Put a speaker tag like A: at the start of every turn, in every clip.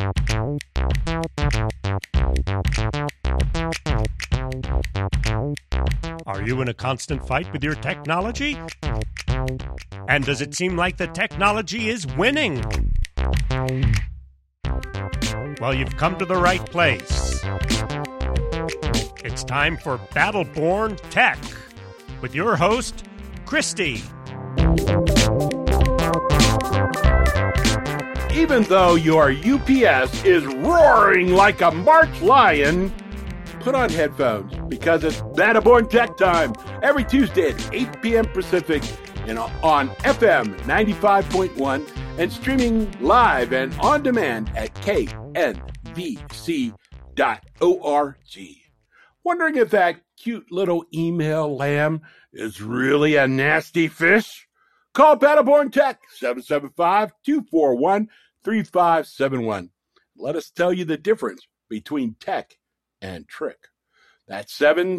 A: Are you in a constant fight with your technology? And does it seem like the technology is winning? Well, you've come to the right place. It's time for Battleborn Tech with your host, Christy.
B: Even though your UPS is roaring like a March lion, put on headphones because it's Battleborn Tech time every Tuesday at 8 p.m. Pacific and on FM 95.1 and streaming live and on demand at knvc.org. Wondering if that cute little email lamb is really a nasty fish? Call Battleborn Tech 775-241-3571. Let us tell you the difference between tech and trick. That's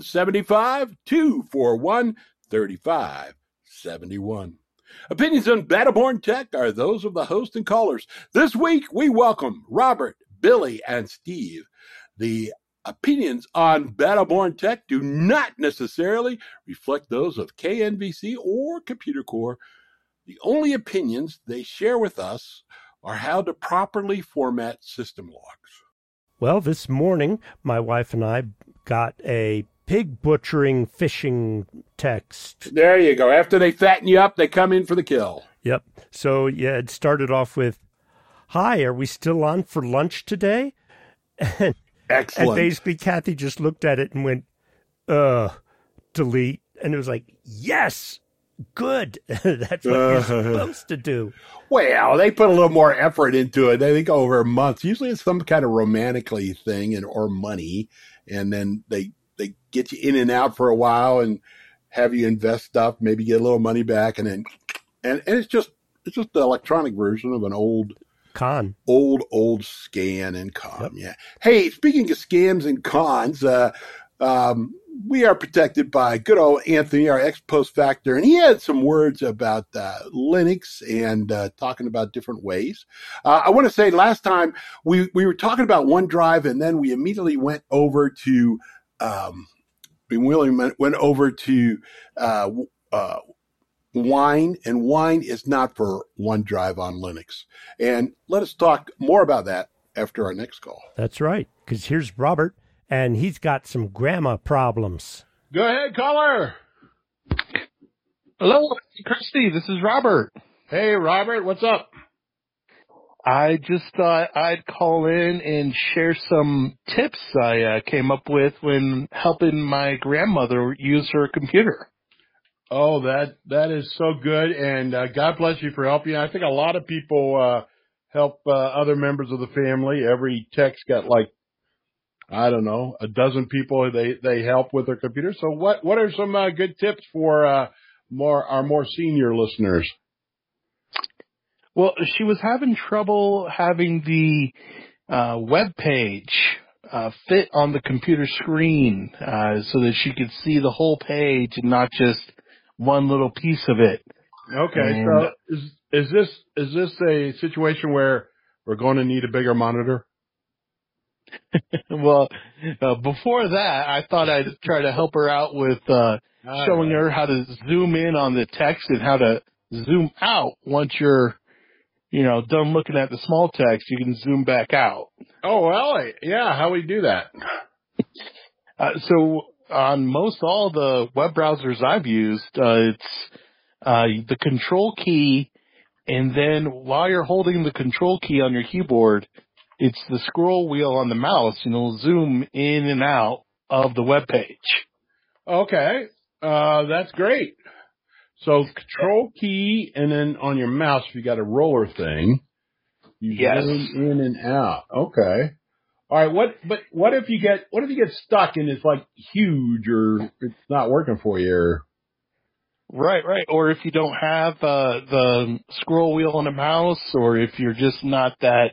B: 775-241-3571. Opinions on Battleborn Tech are those of the host and callers. This week, we welcome Robert, Billy, and Steve. The opinions on Battleborn Tech do not necessarily reflect those of KNVC or Computer Core. The only opinions they share with us are how to properly format system logs.
A: Well, this morning, my wife and I got a pig butchering fishing text.
B: There you go. After they fatten you up, they come in for the kill.
A: Yep. So, yeah, it started off with, "Hi, are we still on for lunch today?" And,
B: excellent.
A: And basically, Kathy just looked at it and went, delete. And it was like, yes, good. That's what you're supposed to do.
B: Well, they put a little more effort into it. They go over months. Usually it's some kind of romantically thing or money. And then they get you in and out for a while and have you invest stuff, maybe get a little money back. And it's just the electronic version of an old
A: con.
B: Old scan and con.
A: Yep.
B: Yeah. Hey, speaking of scams and cons, we are protected by good old Anthony, our ex-post factor, and he had some words about Linux and talking about different ways. I want to say last time we were talking about OneDrive, and then we immediately went over to Wine, and Wine is not for OneDrive on Linux. And let us talk more about that after our next call.
A: That's right, because here's Robert, and he's got some grammar problems.
B: Go ahead, caller.
C: Hello, Christy. This is Robert.
B: Hey, Robert. What's up?
C: I just thought I'd call in and share some tips I came up with when helping my grandmother use her computer.
B: Oh, that is so good, and God bless you for helping. I think a lot of people help other members of the family. Every text got like, I don't know, a dozen people they help with their computer. So what are some good tips for our more senior listeners?
C: Well, she was having trouble having the web page fit on the computer screen so that she could see the whole page and not just one little piece of it.
B: Okay,
C: and
B: so is this a situation where we're going to need a bigger monitor?
C: Well, before that, I thought I'd try to help her out with showing her how to zoom in on the text and how to zoom out once you're, done looking at the small text. You can zoom back out.
B: Oh, well, yeah. How we do that?
C: So on most all the web browsers I've used, it's the control key, and then while you're holding the control key on your keyboard, it's the scroll wheel on the mouse, and it'll zoom in and out of the web page.
B: Okay, that's great. So control key, and then on your mouse, if you got a roller thing, you zoom in and out. Okay. All right. What if you get stuck and it's like huge or it's not working for you? Or...
C: Right. Or if you don't have the scroll wheel on the mouse, or if you're just not that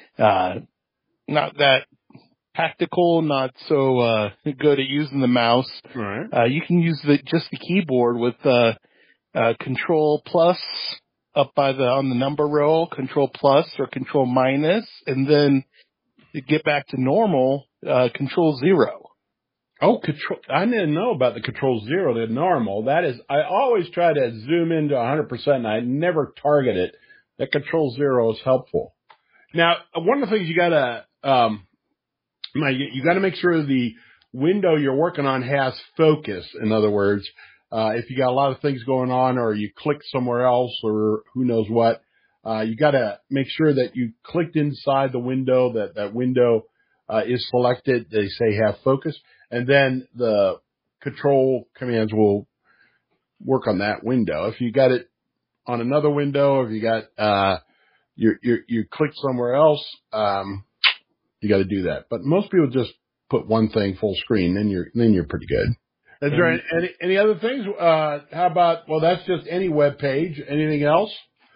C: tactical, not so good at using the mouse,
B: right.
C: You can use just the keyboard with Control plus up on the number row, Control plus or Control minus, and then to get back to normal, Control 0.
B: Oh, control! I didn't know about the Control 0 to normal. That is, I always try to zoom into 100%, and I never target it. That Control 0 is helpful. Now, one of the things you gotta make sure the window you're working on has focus. In other words, if you got a lot of things going on, or you click somewhere else, or who knows what, you gotta make sure that you clicked inside the window, that window is selected. They say have focus. And then the control commands will work on that window. If you got it on another window, if you got you click somewhere else, you got to do that. But most people just put one thing full screen, then you're pretty good. Is there any other things? How about, well, that's just any web page. Anything else?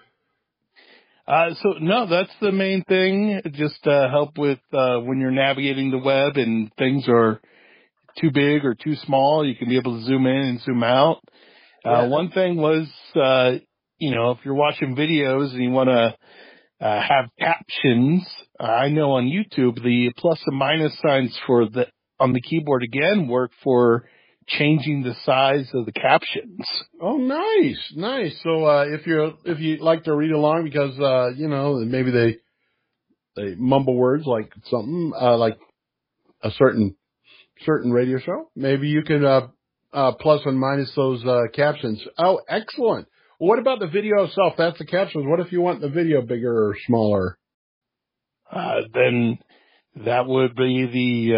C: So no, that's the main thing. Just help with when you're navigating the web and things are too big or too small, you can be able to zoom in and zoom out. One thing was, if you're watching videos and you want to have captions, I know on YouTube the plus and minus signs on the keyboard again work for changing the size of the captions.
B: Oh, nice. So if you like to read along because maybe they mumble words like something like a certain radio show, maybe you can plus and minus those captions. Oh, excellent. Well, what about the video itself? That's the captions. What if you want the video bigger or smaller?
C: Then that would be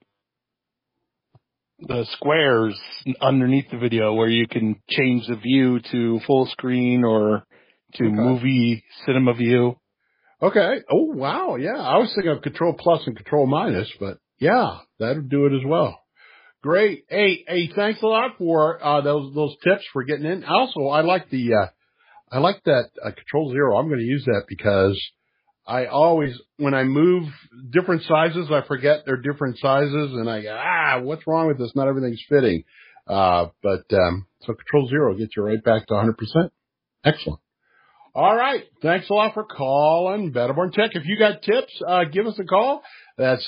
C: the squares underneath the video where you can change the view to full screen or to movie cinema view.
B: Okay. Oh, wow. Yeah. I was thinking of Control plus and Control minus, but yeah, that'll do it as well. Great. Hey, thanks a lot for those tips for getting in. Also, I like that Control 0. I'm going to use that because I always, when I move different sizes, I forget they're different sizes, and I go, what's wrong with this? Not everything's fitting. So Control 0 gets you right back to 100%. Excellent. All right. Thanks a lot for calling Battleborn Tech. If you got tips, give us a call. That's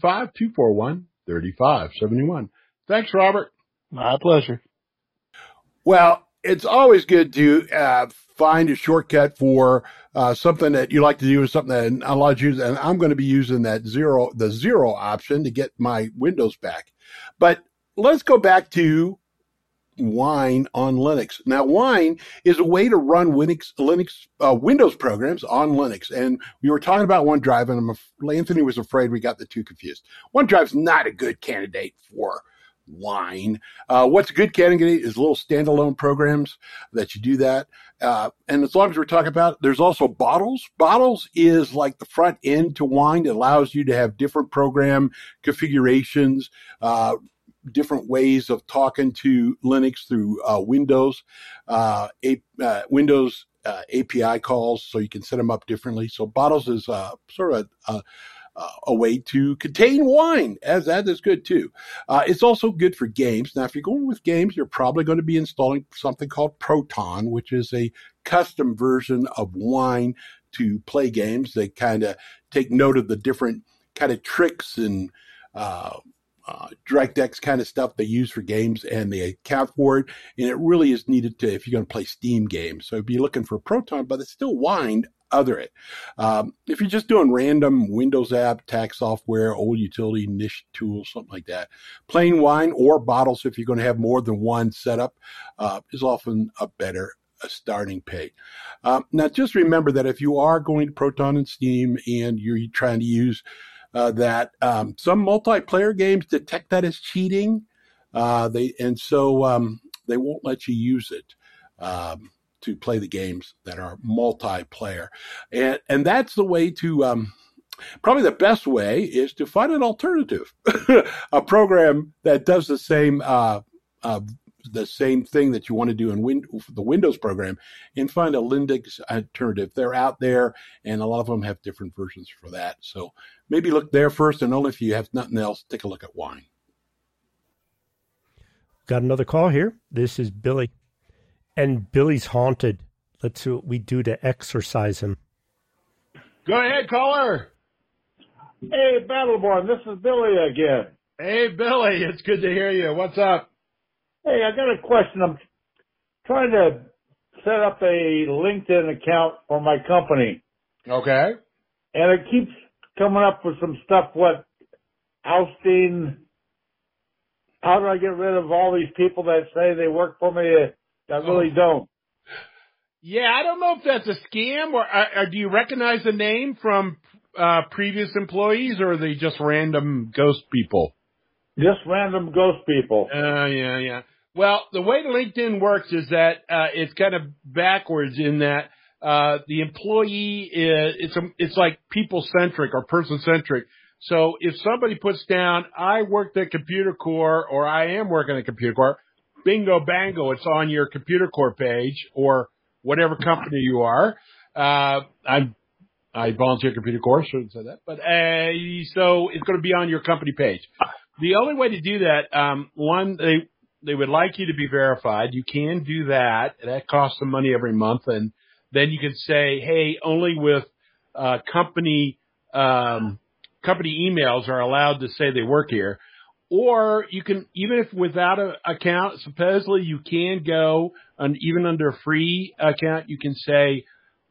B: 775-241-3571. Thanks, Robert.
C: My pleasure.
B: Well, it's always good to find a shortcut for something that you like to do, or something that allows you. And I'm going to be using the zero option to get my Windows back. But let's go back to Wine on Linux. Now, Wine is a way to run Windows programs on Linux. And we were talking about OneDrive, and Anthony was afraid we got the two confused. OneDrive's not a good candidate for Wine. What's a good candidate is little standalone programs that you do that. And as long as we're talking about, there's also Bottles. Bottles is like the front end to Wine. It allows you to have different program configurations, different ways of talking to Linux through Windows API calls, so you can set them up differently. So Bottles is sort of a way to contain Wine, as that is good too. It's also good for games. Now, if you're going with games, you're probably going to be installing something called Proton, which is a custom version of Wine to play games. They kind of take note of the different kind of tricks and DirectX kind of stuff they use for games, and they account for it. And it really is needed if you're going to play Steam games. So be looking for Proton, but it's still Wine under it. If you're just doing random Windows app, tax software, old utility, niche tools, something like that, plain Wine or Bottles, if you're going to have more than one setup, is often a better starting pay. Now, just remember that if you are going to Proton and Steam and you're trying to use that some multiplayer games detect that as cheating, they won't let you use it to play the games that are multiplayer, and that's the way to. Probably the best way is to find an alternative, a program that does the same thing that you want to do in the Windows program, and find a Linux alternative. They're out there, and a lot of them have different versions for that. So maybe look there first, and only if you have nothing else, take a look at Wine.
A: Got another call here. This is Billy. And Billy's haunted. Let's see what we do to exercise him.
B: Go ahead, caller.
D: Hey, Battleborn, this is Billy again.
B: Hey, Billy, it's good to hear you. What's up?
D: Hey, I got a question. I'm trying to set up a LinkedIn account for my company,
B: Okay.
D: and it keeps coming up with some stuff, ousting. How do I get rid of all these people that say they work for me that really don't?
B: Yeah, I don't know if that's a scam or do you recognize the name from previous employees, or are they just random ghost people?
D: Just random ghost people.
B: Yeah. Well, the way LinkedIn works is that it's kind of backwards in that the employee it's like people-centric or person-centric. So if somebody puts down, I worked at Computer Core or I am working at Computer Core, bingo, bango, it's on your Computer Core page or whatever company you are. I volunteer at Computer Core, shouldn't say that. But so it's going to be on your company page. The only way to do that, one, they would like you to be verified. You can do that. That costs some money every month. And then you can say, hey, only with company emails are allowed to say they work here. Or you can, even if without an account, supposedly you can go, and even under a free account, you can say,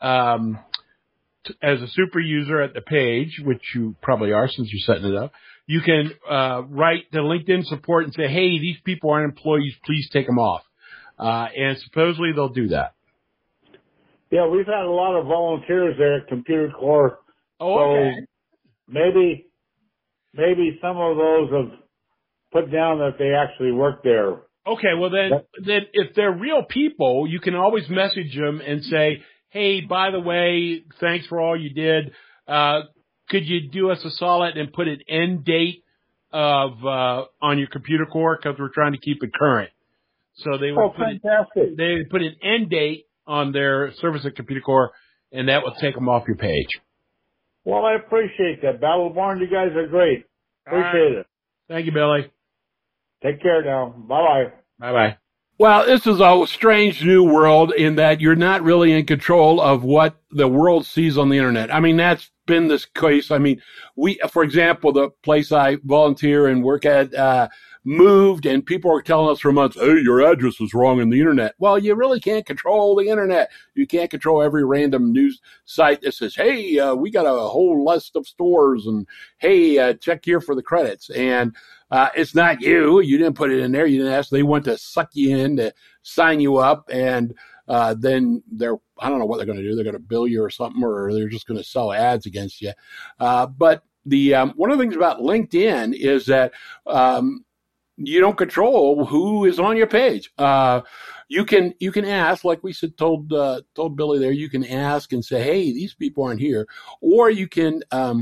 B: as a super user at the page, which you probably are since you're setting it up, you can write to LinkedIn support and say, hey, these people aren't employees, please take them off. And supposedly they'll do that.
D: Yeah, we've had a lot of volunteers there at Computer Core.
B: Oh, okay.
D: So maybe some of those have put down that they actually work there.
B: Okay, well then if they're real people, you can always message them and say, hey, by the way, thanks for all you did. Could you do us a solid and put an end date of on your Computer Core, because we're trying to keep it current. So they would they would put an end date on their service at Computer Core, and that will take them off your page.
D: Well, I appreciate that. Battleborn, you guys are great. Appreciate it.
B: Thank you, Billy.
D: Take care now. Bye-bye.
B: Bye-bye. Well, this is a strange new world in that you're not really in control of what the world sees on the internet. I mean, that's been this case. I mean, for example, the place I volunteer and work at, moved, and people were telling us for months, hey, your address is wrong on the internet. Well, you really can't control the internet. You can't control every random news site that says, hey, we got a whole list of stores, and hey, check here for the credits. And it's not you. You didn't put it in there. You didn't ask. They want to suck you in to sign you up, and then I don't know what they're going to do. They're going to bill you or something, or they're just going to sell ads against you. But the one of the things about LinkedIn is that you don't control who is on your page. You can ask, like we said, told Billy there. You can ask and say, hey, these people aren't here, or you can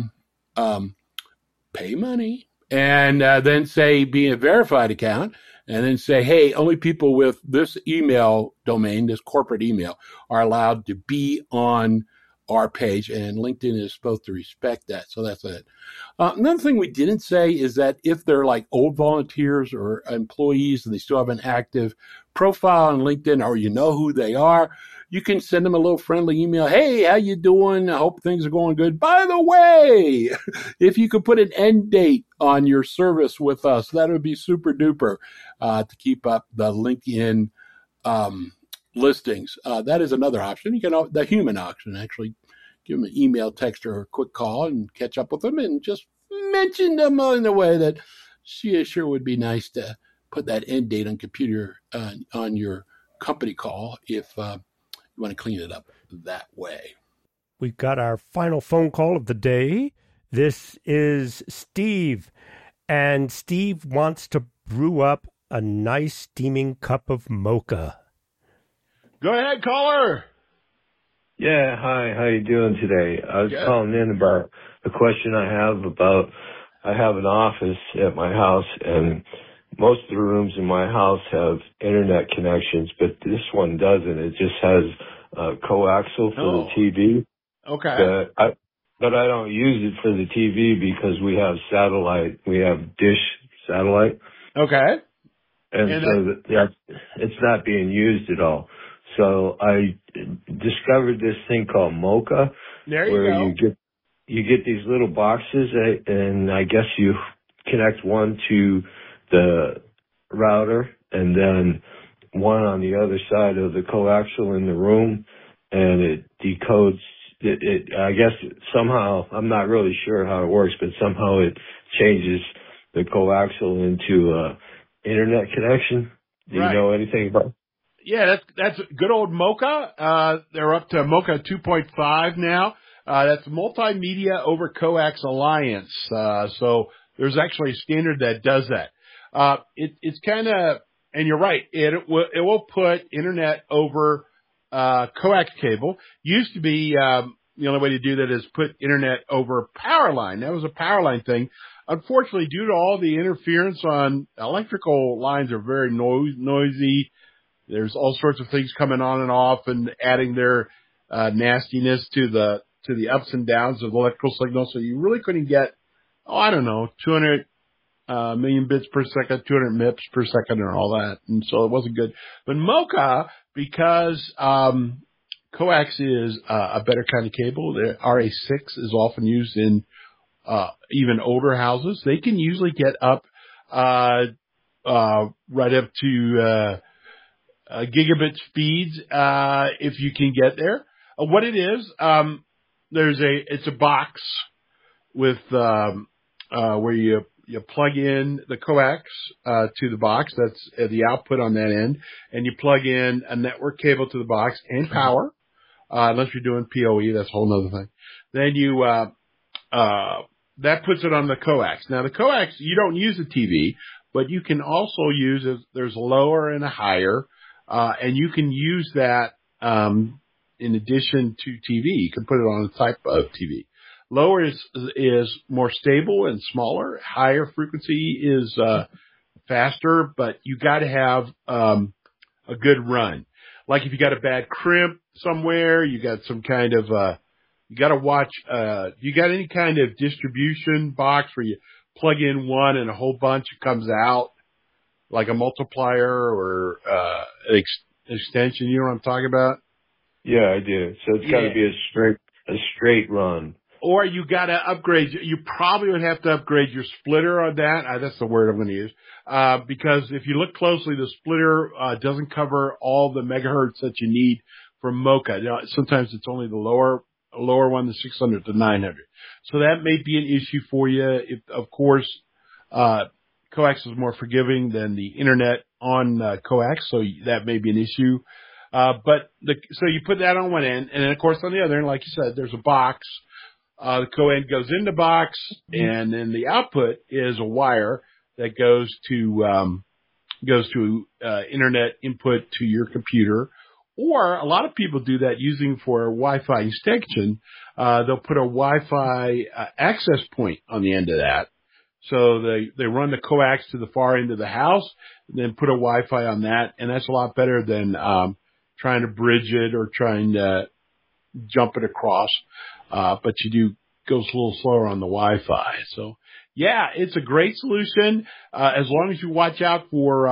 B: pay money. And then say, be a verified account, and then say, hey, only people with this email domain, this corporate email, are allowed to be on our page, and LinkedIn is supposed to respect that. So that's it. Another thing we didn't say is that if they're like old volunteers or employees and they still have an active profile on LinkedIn, or you know who they are, you can send them a little friendly email. Hey, how you doing? I hope things are going good. By the way, if you could put an end date on your service with us, that would be super duper to keep up the LinkedIn listings. That is another option. You can, the human option, actually give them an email, text, or a quick call and catch up with them and just mention them in a way that sure would be nice to put that end date on computer on your company call if you want to clean it up that way.
A: We've got our final phone call of the day. This is Steve, and Steve wants to brew up a nice steaming cup of mocha.
B: Go ahead, caller.
E: Yeah, hi. How you doing today? I was calling in about a question I have an office at my house, and most of the rooms in my house have internet connections, but this one doesn't. It just has coaxial for the TV.
B: Okay.
E: But I don't use it for the TV because we have satellite. We have dish satellite.
B: Okay.
E: And so it's not being used at all. So I discovered this thing called Mocha,
B: There you
E: where
B: go.
E: you get these little boxes, and I guess you connect one to the router and then one on the other side of the coaxial in the room, and it decodes it. I guess somehow, I'm not really sure how it works, but somehow it changes the coaxial into a internet connection. Do you know anything about?
B: Yeah, that's good old Mocha. They're up to Mocha 2.5 now. That's Multimedia over Coax Alliance. So there's actually a standard that does that. It's kind of, and you're right, it will put internet over coax cable. Used to be the only way to do that is put internet over power line. That was a power line thing. Unfortunately, due to all the interference on electrical lines are very noisy. There's all sorts of things coming on and off and adding their nastiness to the ups and downs of the electrical signal. So you really couldn't get, 200 million bits per second, 200 MIPS per second and all that. And so it wasn't good. But Mocha, because coax is a better kind of cable, the RA6 is often used in even older houses. They can usually get up right up to gigabit speeds if you can get there. What it is, it's a box with where you plug in the coax to the box. That's the output on that end, and you plug in a network cable to the box and power. Unless you're doing PoE, that's a whole other thing. Then you that puts it on the coax. Now the coax, you don't use a TV, but you can also use there's a lower and a higher. And you can use that in addition to TV. You can put it on a type of TV. Lower is more stable and smaller. Higher frequency is faster, but you got to have a good run. Like if you got a bad crimp somewhere, you got some kind of you got to watch. You got any kind of distribution box where you plug in one and a whole bunch comes out? Like a multiplier or an extension, you know what I'm talking about?
E: Yeah, I do. So it's got to be a straight run.
B: Or you got to upgrade. You probably would have to upgrade your splitter on that. That's the word I'm going to use. Because if you look closely, the splitter doesn't cover all the megahertz that you need for Mocha. Sometimes it's only the lower one, the 600 to 900. So that may be an issue for you. If, of course, coax is more forgiving than the internet on coax, so that may be an issue. So you put that on one end, and then of course on the other end, like you said, there's a box. The coend goes in the box, and then the output is a wire that goes to internet input to your computer. Or a lot of people do that using for Wi-Fi extension. They'll put a Wi-Fi access point on the end of that. So they run the coax to the far end of the house and then put a Wi-Fi on that. And that's a lot better than trying to bridge it or trying to jump it across. But goes a little slower on the Wi-Fi. So yeah, it's a great solution. As long as you watch out for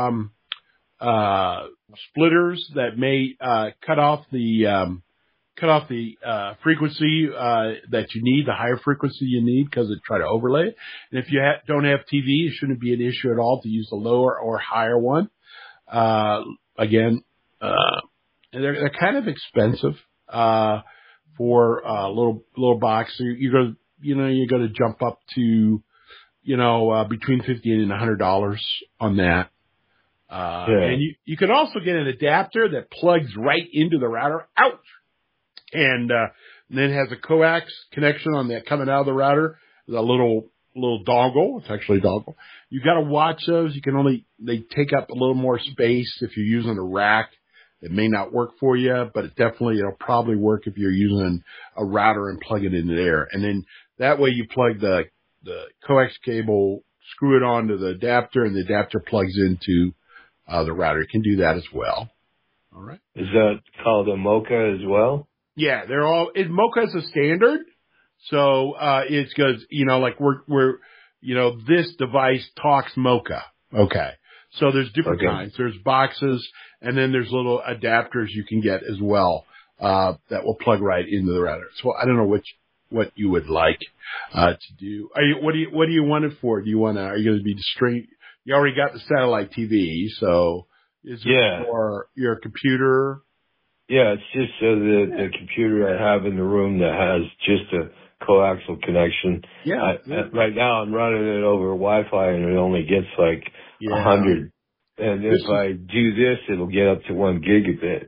B: splitters that may cut off the frequency that you need, the higher frequency you need, because it try to overlay it. And if you don't have TV, it shouldn't be an issue at all to use the lower or higher one. Again, they're kind of expensive for a little box. So you're going to jump up to between $50 and $100 on that. And you can also get an adapter that plugs right into the router. Ouch! And then has a coax connection on that coming out of the router. The little dongle. It's actually a dongle. You got to watch those. They take up a little more space if you're using a rack. It may not work for you, but it'll probably work if you're using a router and plug it in there. And then that way you plug the coax cable, screw it onto the adapter, and the adapter plugs into the router. You can do that as well. All right.
E: Is that called a Mocha as well?
B: Yeah, Mocha is a standard. So, it's because, like we're this device talks Mocha. Okay. So there's different kinds. There's boxes, And then there's little adapters you can get as well, that will plug right into the router. So I don't know what you would like, to do. What do you want it for? Are you going to be straight? You already got the satellite TV, so is it for your computer?
E: Yeah, it's just the computer I have in the room that has just a coaxial connection.
B: Yeah.
E: Right now I'm running it over Wi-Fi and it only gets like 100. And if I do this, it'll get up to 1 gigabit.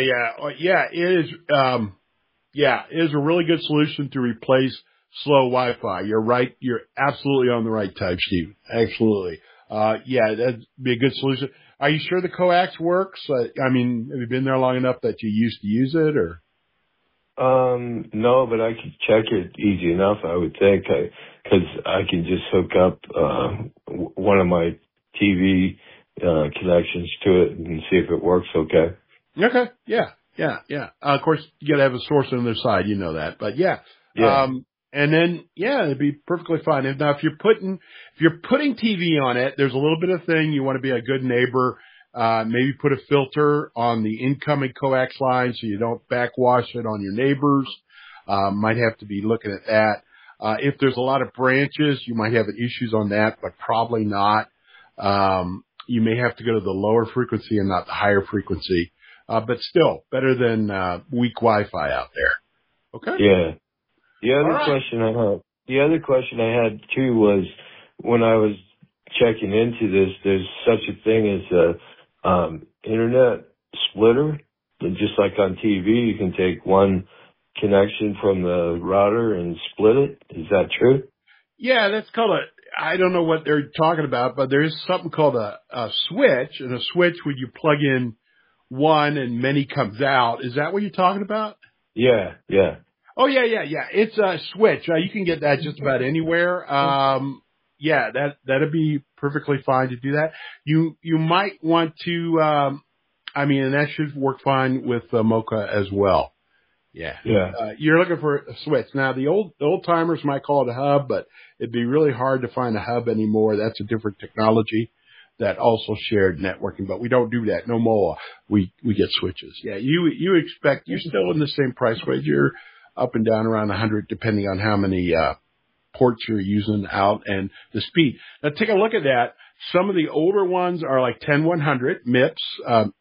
B: It is. It is a really good solution to replace slow Wi-Fi. You're right. You're absolutely on the right type, Steve. Absolutely. That'd be a good solution. Are you sure the coax works? Have you been there long enough that you used to use it, or?
E: No, but I could check it easy enough, I would think, because I can just hook up one of my TV connections to it and see if it works okay.
B: Okay. Yeah. Of course, you got to have a source on the other side. You know that, but yeah. And then, it'd be perfectly fine. Now, if you're putting TV on it, there's a little bit of thing. You want to be a good neighbor. Maybe put a filter on the incoming coax line so you don't backwash it on your neighbors. Might have to be looking at that. If there's a lot of branches, you might have issues on that, but probably not. You may have to go to the lower frequency and not the higher frequency. But still better than weak Wi-Fi out there. Okay?
E: Yeah. The other question I had too was when I was checking into this, there's such a thing as a internet splitter. And just like on TV, you can take one connection from the router and split it. Is that true?
B: Yeah, that's called I don't know what they're talking about, but there's something called a switch, and a switch when you plug in one and many comes out. Is that what you're talking about?
E: Yeah.
B: Oh, yeah. It's a switch. You can get that just about anywhere. That'd be perfectly fine to do that. You might want to, and that should work fine with Mocha as well. Yeah. You're looking for a switch. Now, the old timers might call it a hub, but it'd be really hard to find a hub anymore. That's a different technology that also shared networking, but we don't do that no more. We get switches. Yeah. You expect you're still in the same price range. You're up and down around 100, depending on how many ports you're using out and the speed. Now, take a look at that. Some of the older ones are like 10100 MIPS,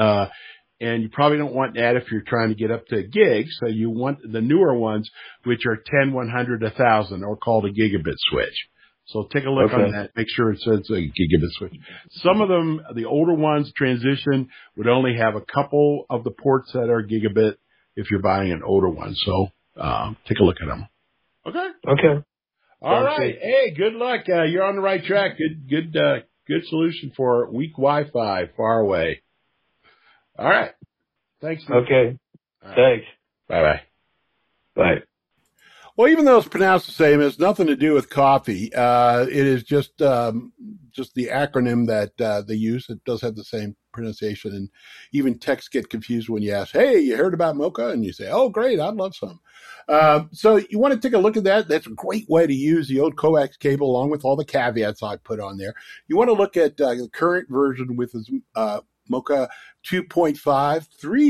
B: and you probably don't want that if you're trying to get up to gigs. So you want the newer ones, which are 10100, 1000, or called a gigabit switch. So take a look on that. Make sure it says a gigabit switch. Some of them, the older ones, transition would only have a couple of the ports that are gigabit if you're buying an older one. So take a look at them. Okay. All right. Hey, good luck. You're on the right track. Good solution for weak Wi-Fi far away. All right. Thanks. Steve.
E: Okay.
B: Right.
E: Thanks.
B: Bye-bye.
E: Bye.
B: Well, even though it's pronounced the same, it has nothing to do with coffee. It is just the acronym that they use. It does have the same pronunciation, and even texts get confused when you ask, "Hey, you heard about Mocha?" And you say, "Oh, great, I'd love some." So you want to take a look at that. That's a great way to use the old coax cable, along with all the caveats I put on there. You want to look at the current version with Mocha 2.5,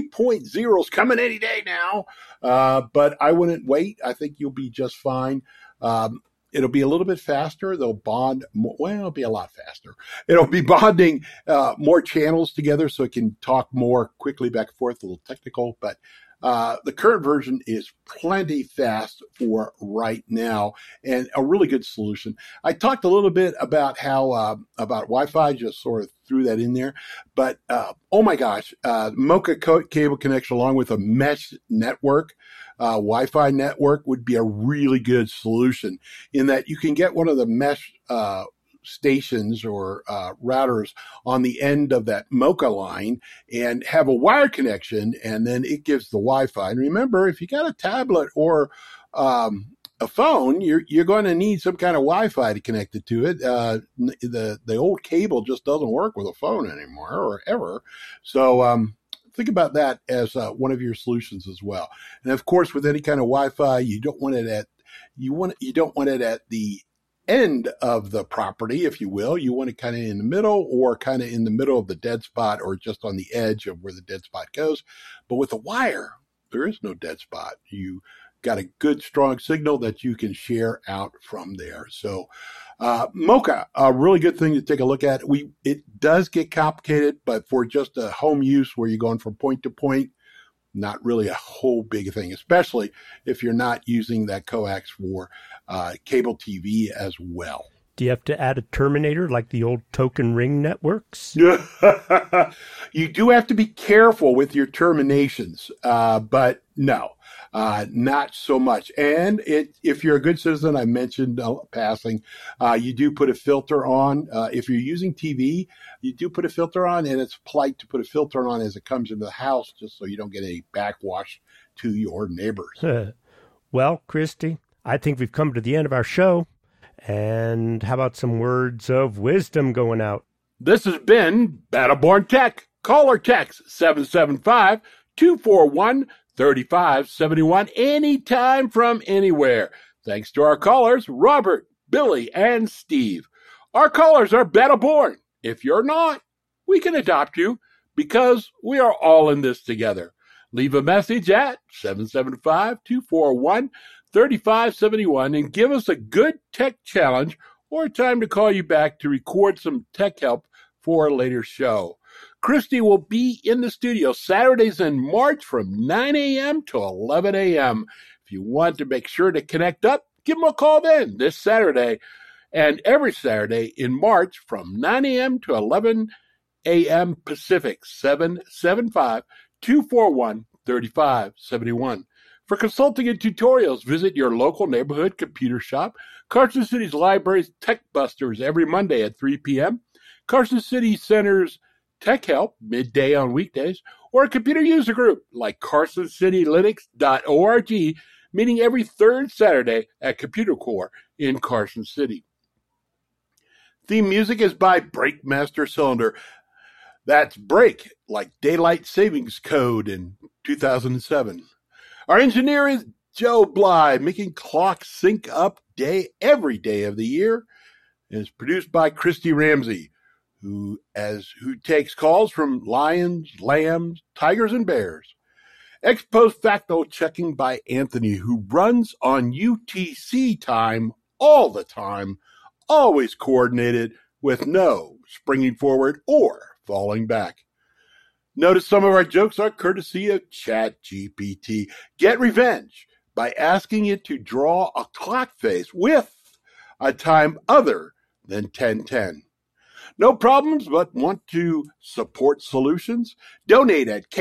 B: 3.0 is coming any day now. But I wouldn't wait. I think you'll be just fine. It'll be a little bit faster. They'll bond more. Well, it'll be a lot faster. It'll be bonding more channels together so it can talk more quickly back and forth, a little technical, but the current version is plenty fast for right now and a really good solution. I talked a little bit about how, about Wi-Fi, just sort of threw that in there, but, oh my gosh, Mocha cable connection along with a mesh network, Wi-Fi network would be a really good solution in that you can get one of the mesh, stations or routers on the end of that Mocha line and have a wire connection, and then it gives the Wi-Fi. And remember, if you got a tablet or a phone, you're going to need some kind of Wi-Fi to connect it to it. The old cable just doesn't work with a phone anymore or ever. So think about that as one of your solutions as well. And of course, with any kind of Wi-Fi, you don't want it at the end of the property, if you will. You want it kind of in the middle or kind of in the middle of the dead spot or just on the edge of where the dead spot goes. But with a wire, there is no dead spot. You got a good, strong signal that you can share out from there. So MoCA, a really good thing to take a look at. It does get complicated, but for just a home use where you're going from point to point, not really a whole big thing, especially if you're not using that coax for cable TV as well.
A: Do you have to add a terminator like the old token ring networks?
B: You do have to be careful with your terminations, but no, not so much. And if you're a good citizen, I mentioned passing, you do put a filter on. If you're using TV, you do put a filter on, and it's polite to put a filter on as it comes into the house, just so you don't get any backwash to your neighbors.
A: Well, Christy, I think we've come to the end of our show. And how about some words of wisdom going out?
B: This has been Battleborn Tech. Call or text 775-241-3571 anytime from anywhere. Thanks to our callers, Robert, Billy, and Steve. Our callers are Battleborn. If you're not, we can adopt you because we are all in this together. Leave a message at 775-241-3571 and give us a good tech challenge or a time to call you back to record some tech help for a later show. Christy will be in the studio Saturdays in March from 9 a.m. to 11 a.m. If you want to make sure to connect up, give them a call then this Saturday and every Saturday in March from 9 a.m. to 11 a.m. Pacific, 775-241-3571. For consulting and tutorials, visit your local neighborhood computer shop. Carson City's Library's Tech Busters every Monday at 3 p.m. Carson City Center's Tech Help midday on weekdays. Or a computer user group like CarsonCityLinux.org, meeting every third Saturday at Computer Core in Carson City. Theme music is by Breakmaster Cylinder. That's break, like daylight savings code in 2007. Our engineer is Joe Bly, making clocks sync up every day of the year. And it's produced by Christy Ramsey, who takes calls from lions, lambs, tigers, and bears. Ex post facto checking by Anthony, who runs on UTC time all the time, always coordinated with no springing forward or falling back. Notice some of our jokes are courtesy of ChatGPT. Get revenge by asking it to draw a clock face with a time other than 10:10. No problems, but want to support solutions? Donate at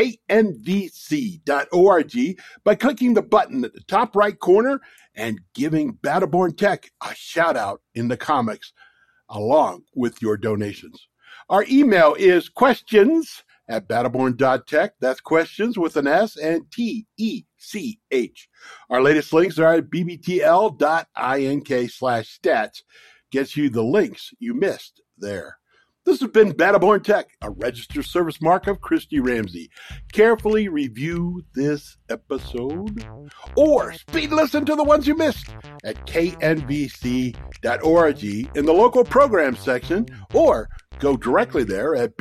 B: knvc.org by clicking the button at the top right corner and giving Battleborn Tech a shout out in the comics along with your donations. Our email is questions@battleborn.tech. That's questions with an S and TECH. Our latest links are at bbtl.ink/stats. Gets you the links you missed there. This has been Battleborn Tech, a registered service mark of Christy Ramsey. Carefully review this episode or speed listen to the ones you missed at knvc.org in the local program section, or go directly there at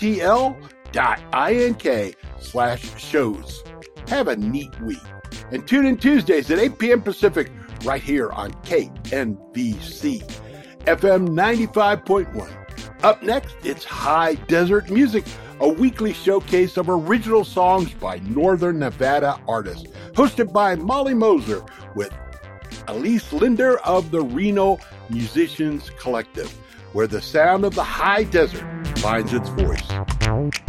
B: bbtl.ink/shows. Have a neat week. And tune in Tuesdays at 8 p.m. Pacific right here on KNVC, FM 95.1. Up next, it's High Desert Music, a weekly showcase of original songs by Northern Nevada artists, hosted by Molly Moser with Elise Linder of the Reno Musicians Collective, where the sound of the high desert finds its voice.